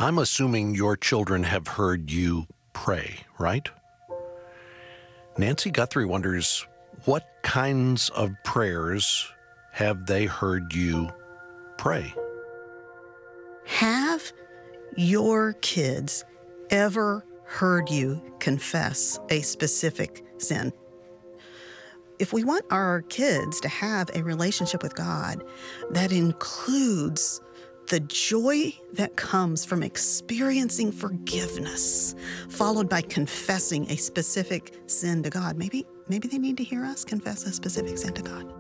I'm assuming your children have heard you pray, right? Nancy Guthrie wonders, what kinds of prayers have they heard you pray? Have your kids ever heard you confess a specific sin? If we want our kids to have a relationship with God that includes the joy that comes from experiencing forgiveness, followed by confessing a specific sin to God, maybe they need to hear us confess a specific sin to God.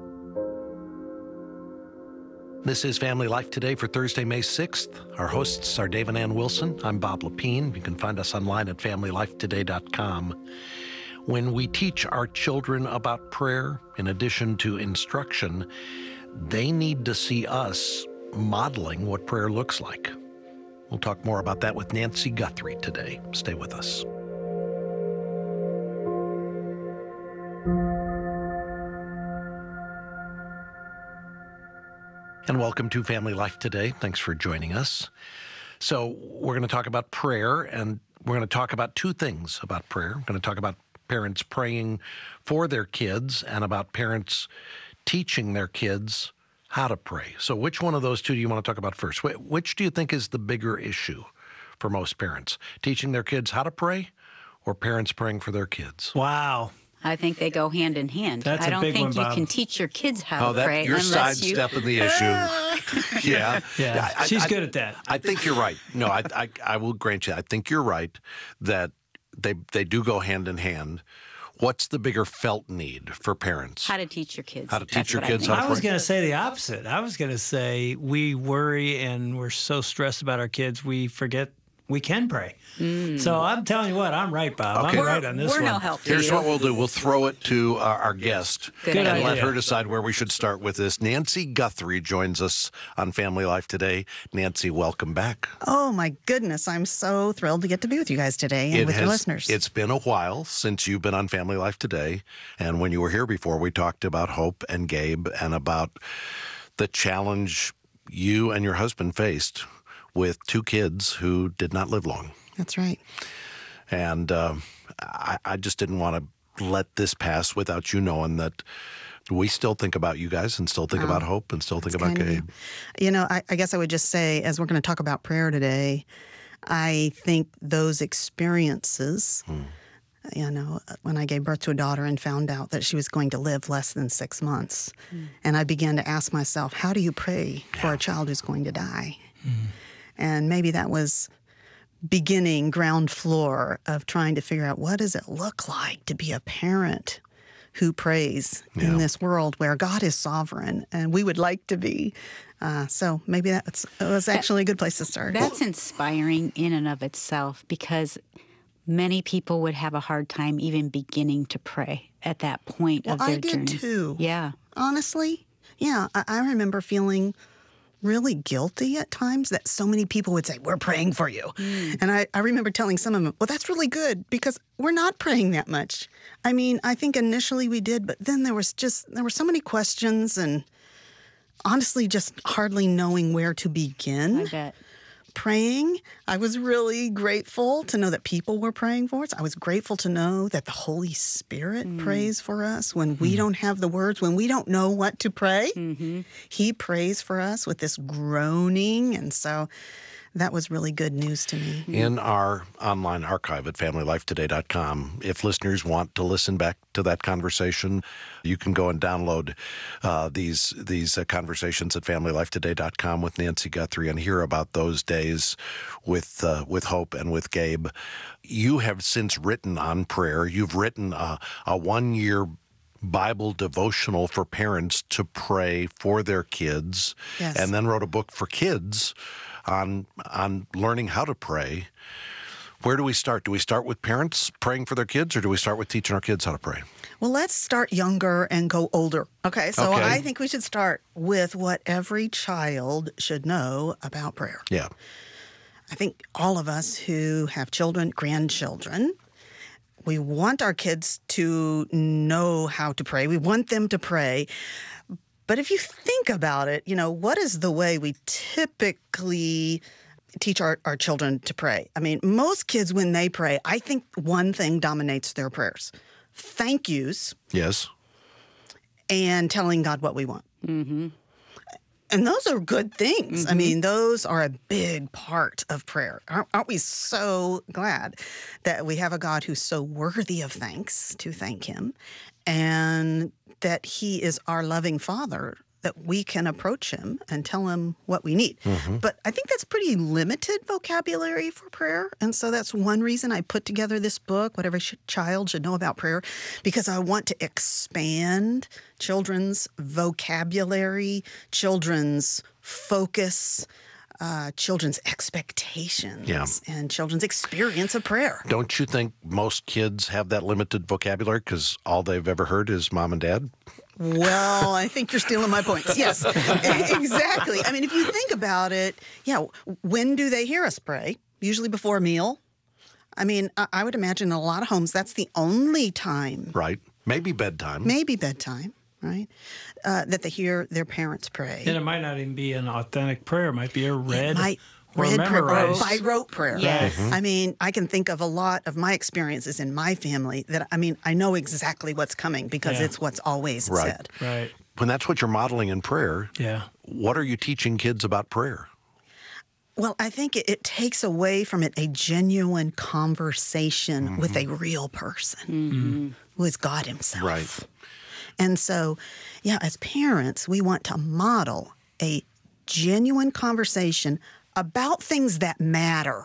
This is Family Life Today for Thursday, May 6th. Our hosts are Dave and Ann Wilson. I'm Bob Lepine. You can find us online at FamilyLifeToday.com. When we teach our children about prayer, in addition to instruction, they need to see us modeling what prayer looks like. We'll talk more about that with Nancy Guthrie today. Stay with us. And welcome to Family Life Today. Thanks for joining us. So we're going to talk about prayer, and we're going to talk about two things about prayer. We're going to talk about parents praying for their kids and about parents teaching their kids how to pray. So which one of those two do you want to talk about first? Which do you think is the bigger issue for most parents? Teaching their kids how to pray or parents praying for their kids? Wow. I think they go hand in hand. That's I a don't big think one, you Bob. can teach your kids how to pray You're unless you... sidestepping the issue. Yeah. Yeah, she's good at that. I think you're right. No, I will grant you. I think you're right that they do go hand in hand. What's the bigger felt need for parents? How to teach your kids. How to teach your kids how how I to was pray? going to say the opposite. I was going to say we worry and we're so stressed about our kids, we forget we can pray. So I'm telling you what, I'm right, Bob. Okay. I'm right on this We're one. no help to Here's you. what we'll do. We'll throw it to our guest Good and idea. let her decide where we should start with this. Nancy Guthrie joins us on Family Life Today. Nancy, welcome back. Oh my goodness, I'm so thrilled to get to be with you guys today and with your listeners. It's been a while since you've been on Family Life Today. And when you were here before, we talked about Hope and Gabe and about the challenge you and your husband faced with two kids who did not live long. That's right. And I just didn't want to let this pass without you knowing that we still think about you guys and still think about Hope and still think about Gabe. You know, I guess I would just say, as we're going to talk about prayer today, I think those experiences, you know, when I gave birth to a daughter and found out that she was going to live less than 6 months, and I began to ask myself, how do you pray for a child who's going to die? And maybe that was beginning ground floor of trying to figure out, what does it look like to be a parent who prays in this world where God is sovereign and we would like to be. So maybe it was actually a good place to start. That's inspiring in and of itself, because many people would have a hard time even beginning to pray at that point of their journey. I did too. Yeah. Honestly, yeah. I remember feeling really guilty at times that so many people would say, we're praying for you. And I remember telling some of them, well, that's really good because we're not praying that much. I mean, I think initially we did, but then there were so many questions and honestly just hardly knowing where to begin. I bet. Praying. I was really grateful to know that people were praying for us. I was grateful to know that the Holy Spirit prays for us when we don't have the words, when we don't know what to pray. He prays for us with this groaning. And so that was really good news to me. In our online archive at FamilyLifeToday.com, if listeners want to listen back to that conversation, you can go and download these conversations at FamilyLifeToday.com with Nancy Guthrie and hear about those days with Hope and with Gabe. You have since written on prayer. You've written a 1-year Bible devotional for parents to pray for their kids, Yes. and then wrote a book for kids on learning how to pray. Where do we start? Do we start with parents praying for their kids, or do we start with teaching our kids how to pray? Well, let's start younger and go older. Okay, so Okay. I think we should start with what every child should know about prayer. Yeah. I think all of us who have children, grandchildren, we want our kids to know how to pray. We want them to pray. But if you think about it, you know, what is the way we typically teach our children to pray. I mean, most kids, when they pray, I think one thing dominates their prayers: thank yous Yes. and telling God what we want. Mm-hmm. And those are good things. I mean, those are a big part of prayer. Aren't we so glad that we have a God who's so worthy of thanks to thank him, and that he is our loving Father, that we can approach him and tell him what we need. But I think that's pretty limited vocabulary for prayer. And so that's one reason I put together this book, What Every Child Should Know About Prayer, because I want to expand children's vocabulary, children's focus, children's expectations, and children's experience of prayer. Don't you think most kids have that limited vocabulary because all they've ever heard is mom and dad? Well, I think you're stealing my points. Yes, exactly. I mean, if you think about it, when do they hear us pray? Usually before a meal. I mean, I would imagine in a lot of homes that's the only time. Right. Maybe bedtime. Maybe bedtime, right? That they hear their parents pray. And it might not even be an authentic prayer. It might be a read or prayer, memorized. by rote prayer. Yes. I mean, I can think of a lot of my experiences in my family that, I mean, I know exactly what's coming because it's what's always said. Right. When that's what you're modeling in prayer, what are you teaching kids about prayer? Well, I think it takes away from it a genuine conversation with a real person who is God himself. Right. And so, as parents, we want to model a genuine conversation about things that matter.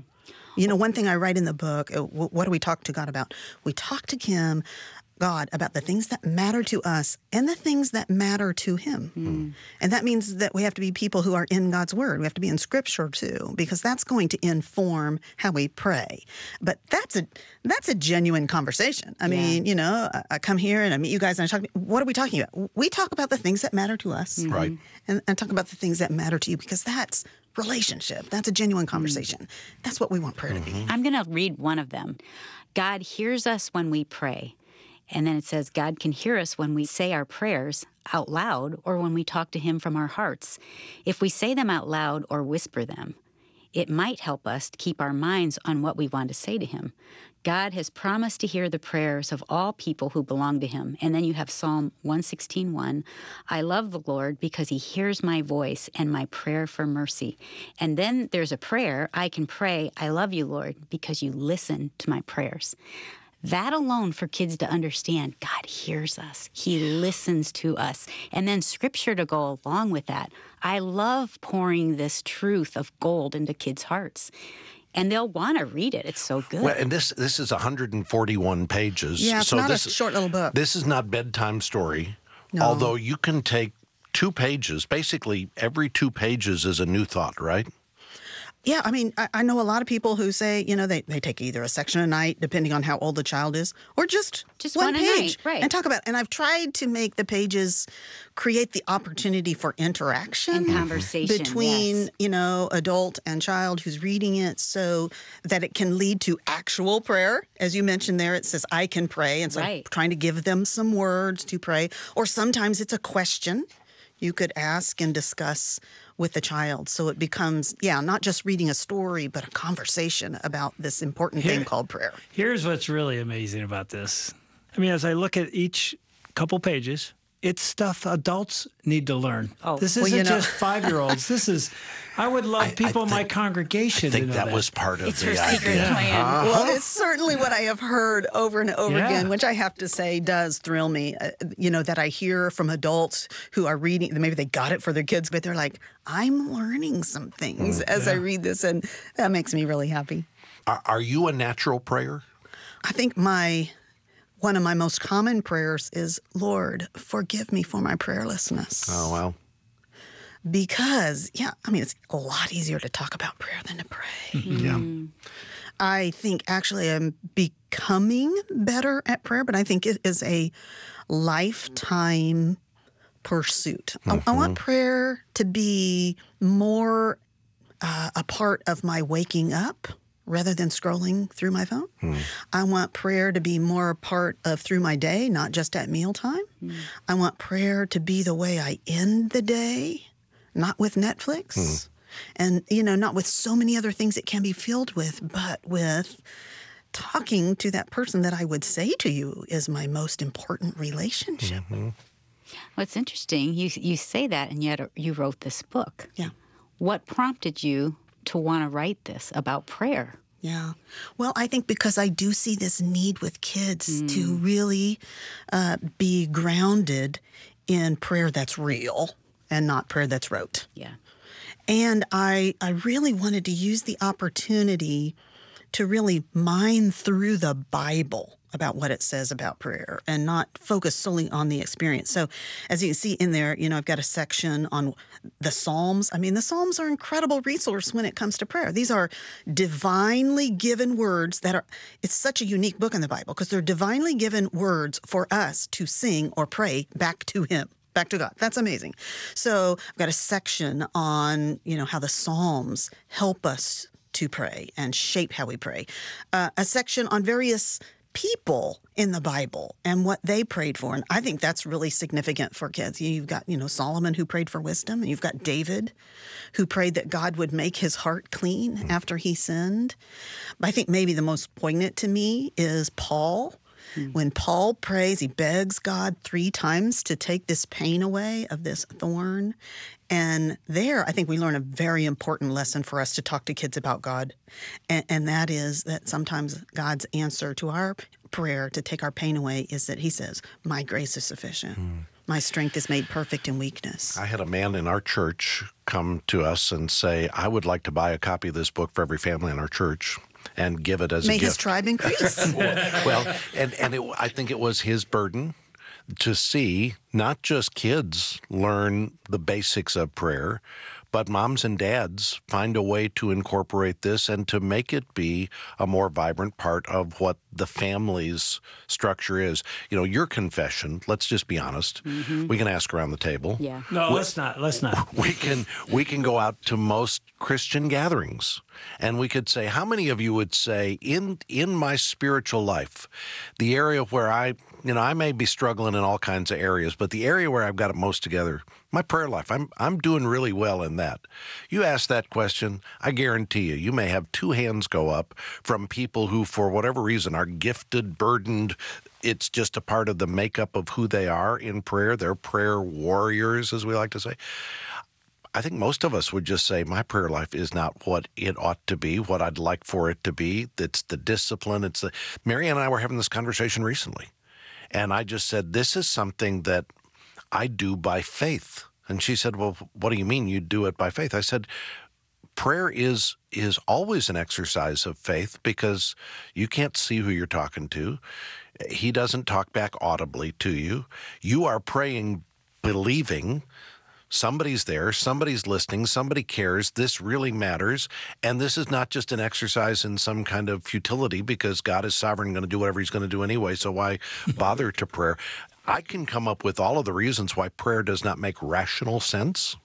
You know, one thing I write in the book, what do we talk to God about? We talk to God about the things that matter to us and the things that matter to him. And that means that we have to be people who are in God's word. We have to be in scripture too, because that's going to inform how we pray. But that's a genuine conversation. I mean, you know, I come here and I meet you guys and I talk, what are we talking about? We talk about the things that matter to us. Right. And talk about the things that matter to you, because that's relationship. That's a genuine conversation. That's what we want prayer to be. I'm going to read one of them. God hears us when we pray. And then it says, God can hear us when we say our prayers out loud or when we talk to him from our hearts. If we say them out loud or whisper them, it might help us to keep our minds on what we want to say to him. God has promised to hear the prayers of all people who belong to him. And then you have Psalm 116:1. I love the Lord because he hears my voice and my prayer for mercy. And then there's a prayer I can pray, I love you, Lord, because you listen to my prayers. That alone for kids to understand, God hears us. He listens to us. And then scripture to go along with that. I love pouring this truth of gold into kids' hearts. And they'll want to read it. It's so good. Well, and this is 141 pages. Yeah, it's so not a short little book. This is not bedtime story. No. Although you can take 2 pages. Basically, every 2 pages is a new thought, right? Yeah, I mean, I know a lot of people who say, you know, they take either a section a night, depending on how old the child is, or just one one a page, night, right. and talk about it. And I've tried to make the pages create the opportunity for interaction And conversation, between, yes. you know, adult and child who's reading it, so that it can lead to actual prayer. As you mentioned there, it says, I can pray. And so I'm Right. trying to give them some words to pray. Or sometimes it's a question you could ask and discuss with the child. So it becomes, not just reading a story, but a conversation about this important thing called prayer. Here's what's really amazing about this. I mean, as I look at each couple pages, it's stuff adults need to learn. Oh, this well, isn't you know- just 5-year-olds. This is, I would love people in my congregation I think to know that was part of It's the her secret idea. plan. Well, it's certainly what I have heard over and over Yeah. again, which I have to say does thrill me. You know, that I hear from adults who are reading, maybe they got it for their kids, but they're like, I'm learning some things as I read this, and that makes me really happy. Are you a natural prayer? I think one of my most common prayers is, Lord, forgive me for my prayerlessness. Oh, well. Because, it's a lot easier to talk about prayer than to pray. Yeah. I think actually I'm becoming better at prayer, but I think it is a lifetime pursuit. I want prayer to be more a part of my waking up rather than scrolling through my phone. I want prayer to be more a part of through my day, not just at mealtime. I want prayer to be the way I end the day, not with Netflix. And, not with so many other things it can be filled with, but with talking to that person that I would say to you is my most important relationship. Mm-hmm. Well, it's interesting. You say that, and yet you wrote this book. Yeah. What prompted you to want to write this about prayer? Yeah. Well, I think because I do see this need with kids to really be grounded in prayer that's real and not prayer that's rote. Yeah. And I really wanted to use the opportunity to really mine through the Bible about what it says about prayer and not focus solely on the experience. So as you can see in there, I've got a section on the Psalms. I mean, the Psalms are an incredible resource when it comes to prayer. These are divinely given words it's such a unique book in the Bible because they're divinely given words for us to sing or pray back to Him. Back to God. That's amazing. So I've got a section on, how the Psalms help us to pray and shape how we pray. A section on various people in the Bible and what they prayed for. And I think that's really significant for kids. You've got, Solomon who prayed for wisdom, and you've got David who prayed that God would make his heart clean after he sinned. But I think maybe the most poignant to me is Paul. When Paul prays, he begs God 3 times to take this pain away of this thorn. And there, I think we learn a very important lesson for us to talk to kids about God. And that is that sometimes God's answer to our prayer to take our pain away is that he says, my grace is sufficient. My strength is made perfect in weakness. I had a man in our church come to us and say, I would like to buy a copy of this book for every family in our church and give it as a gift. May his tribe increase. Well, I think it was his burden to see not just kids learn the basics of prayer, but moms and dads find a way to incorporate this and to make it be a more vibrant part of what the family's structure is. Your confession, let's just be honest. We can ask around the table. Yeah. No, let's not. We can go out to most Christian gatherings and we could say, how many of you would say in my spiritual life, the area where I may be struggling in all kinds of areas, but the area where I've got it most together, my prayer life, I'm doing really well in that. You ask that question, I guarantee you may have 2 hands go up from people who, for whatever reason, are gifted, burdened. It's just a part of the makeup of who they are in prayer. They're prayer warriors, as we like to say. I think most of us would just say, my prayer life is not what it ought to be, what I'd like for it to be. It's the discipline. Marianne and I were having this conversation recently. And I just said, this is something that I do by faith. And she said, well, what do you mean you do it by faith? I said, prayer is always an exercise of faith because you can't see who you're talking to. He doesn't talk back audibly to you. You are praying, believing somebody's there, somebody's listening, somebody cares, this really matters, and this is not just an exercise in some kind of futility because God is sovereign and going to do whatever he's going to do anyway, so why bother to prayer? I can come up with all of the reasons why prayer does not make rational sense,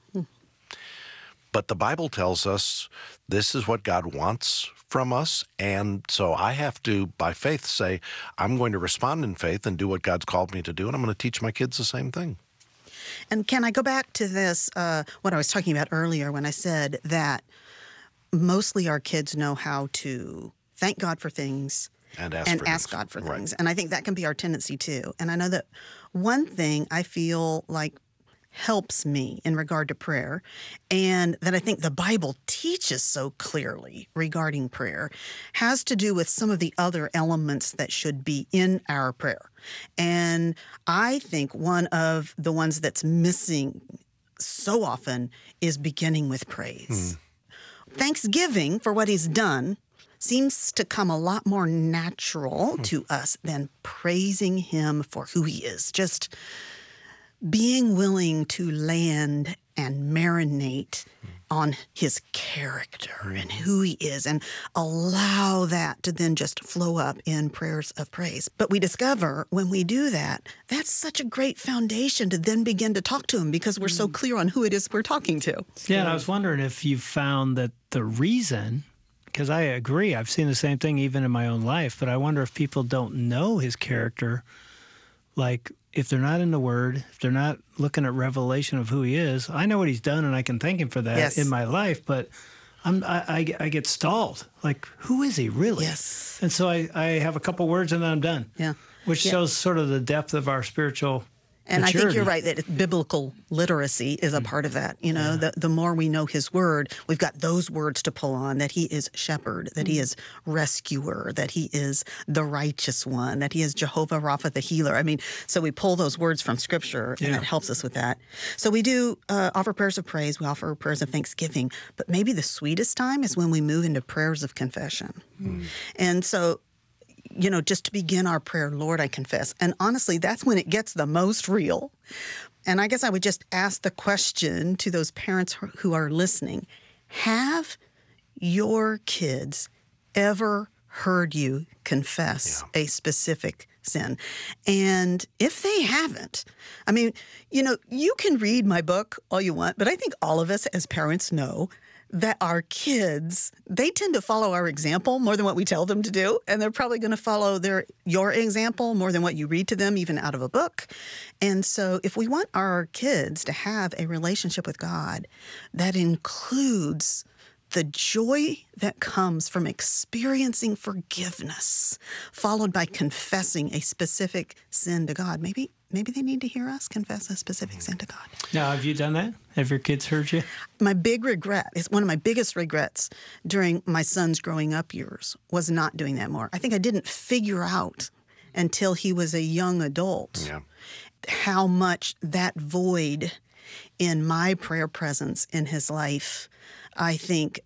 but the Bible tells us this is what God wants from us, and so I have to, by faith, say, I'm going to respond in faith and do what God's called me to do, and I'm going to teach my kids the same thing. And can I go back to this, what I was talking about earlier when I said that mostly our kids know how to thank God for things and ask God for things. And I think that can be our tendency too. And I know that one thing I feel like helps me in regard to prayer, and that I think the Bible teaches so clearly regarding prayer, has to do with some of the other elements that should be in our prayer. And I think one of the ones that's missing so often is beginning with praise. Thanksgiving for what he's done seems to come a lot more natural to us than praising him for who he is. Just being willing to land and marinate on his character and who he is and allow that to then just flow up in prayers of praise. But we discover when we do that, that's such a great foundation to then begin to talk to him because we're so clear on who it is we're talking to. Yeah, and I was wondering if you found that the reason, because I agree, I've seen the same thing even in my own life, but I wonder if people don't know his character like if they're not in the Word, if they're not looking at revelation of who He is, I know what He's done and I can thank Him for that Yes. in my life, but I get stalled. Like, who is He really? Yes. And so I have a couple words and then I'm done. Yeah. Which Yeah. shows sort of the depth of our spiritual And maturity. I think you're right that biblical literacy is a part of that. You know, the more we know His Word, we've got those words to pull on, that He is shepherd, that He is rescuer, that He is the righteous one, that He is Jehovah Rapha, the healer. I mean, so we pull those words from Scripture, and Yeah. it helps us with that. So we do offer prayers of praise. We offer prayers of thanksgiving. But maybe the sweetest time is when we move into prayers of confession. And so, you know, just to begin our prayer, Lord, I confess. And honestly, that's when it gets the most real. And I guess I would just ask the question to those parents who are listening. Have your kids ever heard you confess a specific sin? And if they haven't, I mean, you know, you can read my book all you want, but I think all of us as parents know that our kids, they tend to follow our example more than what we tell them to do. And they're probably going to follow your example more than what you read to them, even out of a book. And so if we want our kids to have a relationship with God that includes the joy that comes from experiencing forgiveness, followed by confessing a specific sin to God, maybe they need to hear us confess a specific sin to God. Now, have you done that? Have your kids heard you? My big regret is one of my biggest regrets during my son's growing up years was not doing that more. I think I didn't figure out until he was a young adult how much that void in my prayer presence in his life, I think,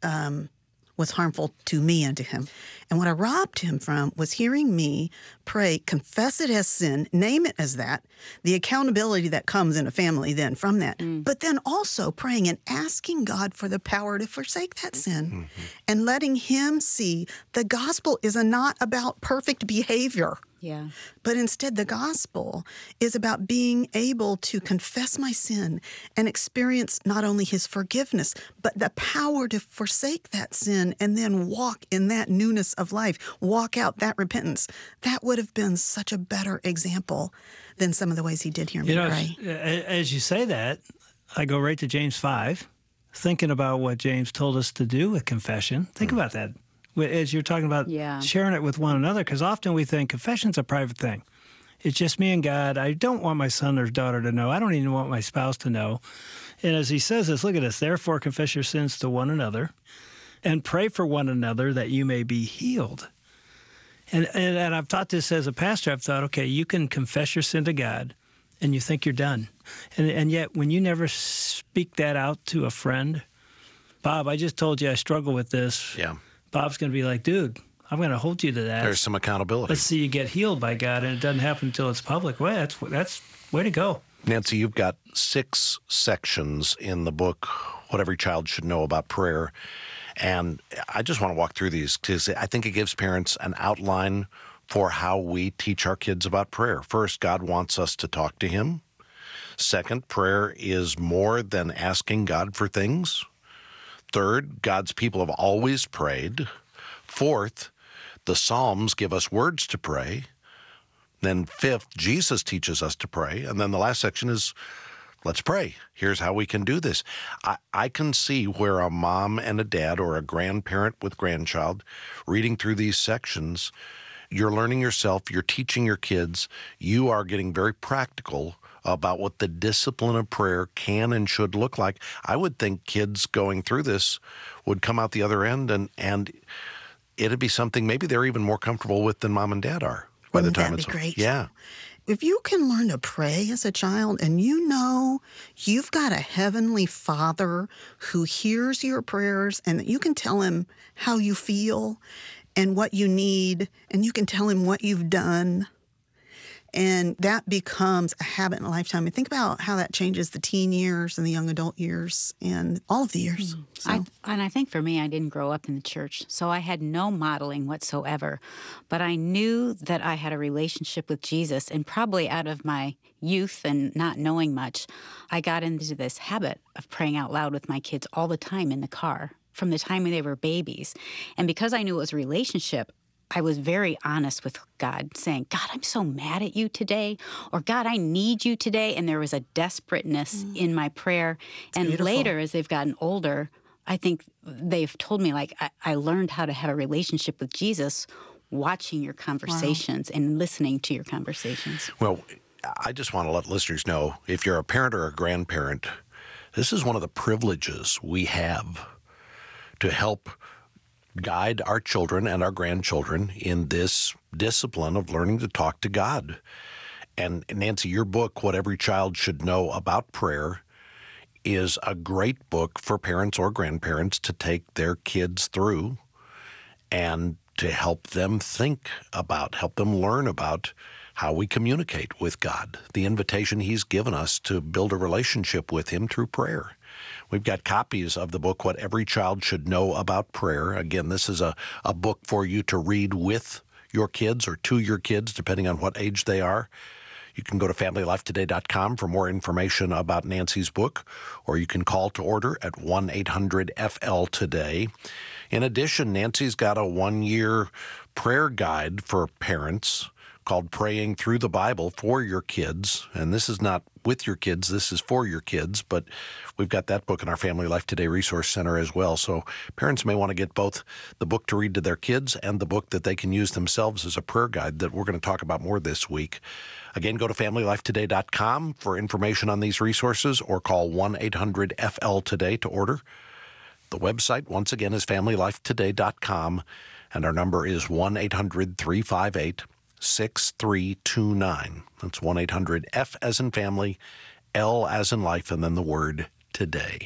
was harmful to me and to him. And what I robbed him from was hearing me pray, confess it as sin, name it as that, the accountability that comes in a family then from that, but then also praying and asking God for the power to forsake that sin and letting Him see the gospel is not about perfect behavior. Yeah. But instead, the gospel is about being able to confess my sin and experience not only His forgiveness, but the power to forsake that sin and then walk in that newness of life, walk out that repentance. That would have been such a better example than some of the ways he did hear me You know, pray. as you say that, I go right to James 5, thinking about what James told us to do with confession. Think about that. As you're talking about sharing it with one another, because often we think confession's a private thing. It's just me and God. I don't want my son or daughter to know. I don't even want my spouse to know. And as he says this, look at this, therefore confess your sins to one another and pray for one another that you may be healed. And I've taught this as a pastor. I've thought, okay, you can confess your sin to God and you think you're done. And yet when you never speak that out to a friend, Bob, I just told you I struggle with this. Yeah. Bob's going to be like, dude, I'm going to hold you to that. There's some accountability. Let's see you get healed by God, and it doesn't happen until it's public. Well, that's way to go. Nancy, you've got 6 sections in the book, What Every Child Should Know About Prayer. And I just want to walk through these because I think it gives parents an outline for how we teach our kids about prayer. First, God wants us to talk to Him. Second, prayer is more than asking God for things. Third, God's people have always prayed. Fourth, the Psalms give us words to pray. Then fifth, Jesus teaches us to pray. And then the last section is, let's pray. Here's how we can do this. I can see where a mom and a dad or a grandparent with grandchild reading through these sections, you're learning yourself, you're teaching your kids, you are getting very practical about what the discipline of prayer can and should look like. I would think kids going through this would come out the other end and it'd be something maybe they're even more comfortable with than mom and dad are by the Wouldn't time that it's be great? Yeah. If you can learn to pray as a child and you know you've got a heavenly Father who hears your prayers and that you can tell Him how you feel and what you need, and you can tell Him what you've done, and that becomes a habit in a lifetime. And think about how that changes the teen years and the young adult years and all of the years. So. I think for me, I didn't grow up in the church, so I had no modeling whatsoever. But I knew that I had a relationship with Jesus, and probably out of my youth and not knowing much, I got into this habit of praying out loud with my kids all the time in the car from the time they were babies. And because I knew it was a relationship, I was very honest with God, saying, God, I'm so mad at you today, or God, I need you today. And there was a desperateness in my prayer. And beautiful. later, as they've gotten older, I think they've told me, like, I learned how to have a relationship with Jesus watching your conversations and listening to your conversations. Well, I just want to let listeners know, if you're a parent or a grandparent, this is one of the privileges we have to help guide our children and our grandchildren in this discipline of learning to talk to God. And Nancy, your book, What Every Child Should Know About Prayer, is a great book for parents or grandparents to take their kids through and to help them think about, help them learn about how we communicate with God, the invitation He's given us to build a relationship with Him through prayer. We've got copies of the book, What Every Child Should Know About Prayer. Again, this is a book for you to read with your kids or to your kids, depending on what age they are. You can go to FamilyLifeToday.com for more information about Nancy's book, or you can call to order at 1-800-FL-TODAY. In addition, Nancy's got a 1-year prayer guide for parents called Praying Through the Bible for Your Kids. And this is not with your kids, this is for your kids, but we've got that book in our Family Life Today Resource Center as well. So parents may want to get both the book to read to their kids and the book that they can use themselves as a prayer guide that we're going to talk about more this week. Again, go to FamilyLifeToday.com for information on these resources, or call 1-800-FL-TODAY to order. The website, once again, is FamilyLifeToday.com, and our number is 1-800-358-6329. That's 1-800-F as in family, L as in life, and then the word today.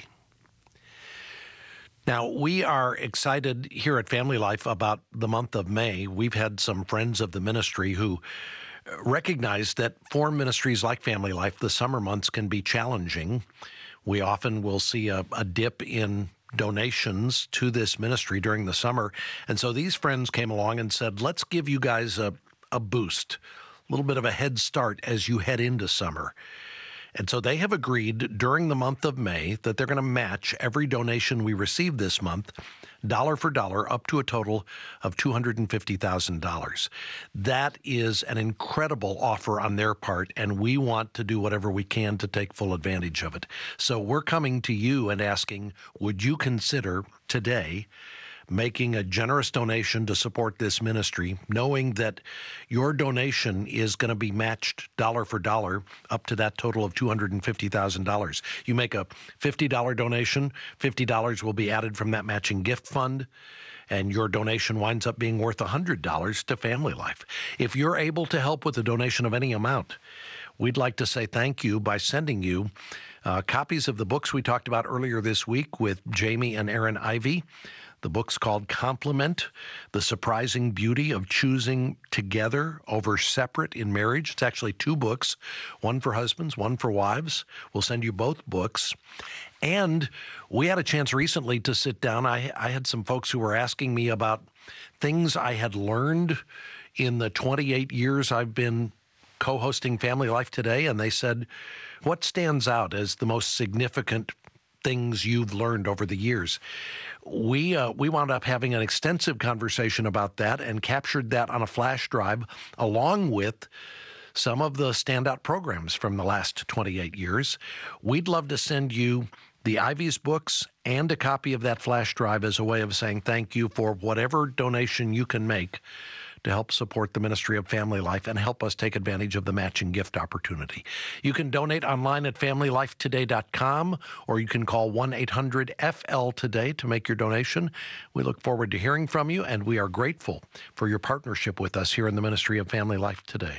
Now, we are excited here at Family Life about the month of May. We've had some friends of the ministry who recognize that for ministries like Family Life, the summer months can be challenging. We often will see a dip in donations to this ministry during the summer. And so these friends came along and said, let's give you guys a boost, a little bit of a head start as you head into summer. And so they have agreed during the month of May that they're going to match every donation we receive this month, dollar for dollar, up to a total of $250,000. That is an incredible offer on their part, and we want to do whatever we can to take full advantage of it. So we're coming to you and asking, would you consider today making a generous donation to support this ministry, knowing that your donation is going to be matched dollar for dollar up to that total of $250,000. You make a $50 donation, $50 will be added from that matching gift fund, and your donation winds up being worth $100 to Family Life. If you're able to help with a donation of any amount, we'd like to say thank you by sending you copies of the books we talked about earlier this week with Jamie and Aaron Ivey. The book's called Complement, The Surprising Beauty of Choosing Together Over Separate in Marriage. It's actually 2 books, one for husbands, one for wives. We'll send you both books. And we had a chance recently to sit down. I had some folks who were asking me about things I had learned in the 28 years I've been co-hosting Family Life Today, and they said, what stands out as the most significant things you've learned over the years? We wound up having an extensive conversation about that and captured that on a flash drive, along with some of the standout programs from the last 28 years. We'd love to send you the Ivy's books and a copy of that flash drive as a way of saying thank you for whatever donation you can make to help support the ministry of Family Life and help us take advantage of the matching gift opportunity. You can donate online at FamilyLifeToday.com, or you can call 1-800-FL-TODAY to make your donation. We look forward to hearing from you, and we are grateful for your partnership with us here in the ministry of Family Life Today.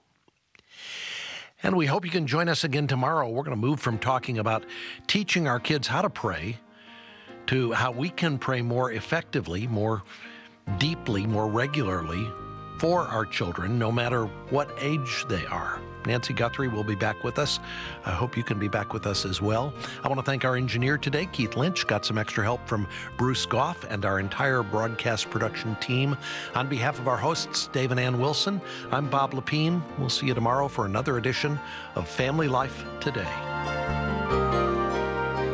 And we hope you can join us again tomorrow. We're going to move from talking about teaching our kids how to pray to how we can pray more effectively, more deeply, more regularly for our children, no matter what age they are. Nancy Guthrie will be back with us. I hope you can be back with us as well. I want to thank our engineer today, Keith Lynch. Got some extra help from Bruce Goff and our entire broadcast production team. On behalf of our hosts, Dave and Ann Wilson, I'm Bob Lepine. We'll see you tomorrow for another edition of Family Life Today.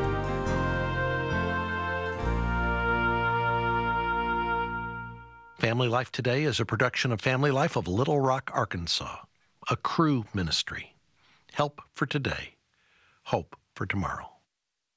Family Family Life Today is a production of Family Life of Little Rock, Arkansas, a Cru ministry. Help for today, hope for tomorrow.